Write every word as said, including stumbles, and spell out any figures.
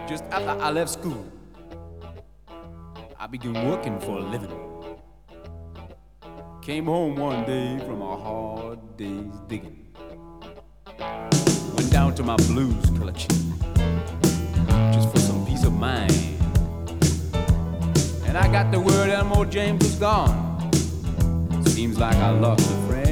Just after I left school, I began working for a living. Came home one day from a hard day's digging. Went down to my blues collection just for some peace of mind. And I got the word Elmore James was gone. Seems like I lost a friend.